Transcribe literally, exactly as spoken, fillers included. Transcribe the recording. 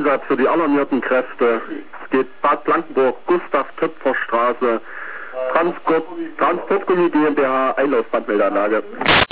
Einsatz für die alarmierten Kräfte. Es geht Bad Blankenburg, Gustav-Töpfer-Straße, Transport, Transportgummi GmbH, Einlaufbandmeldeanlage.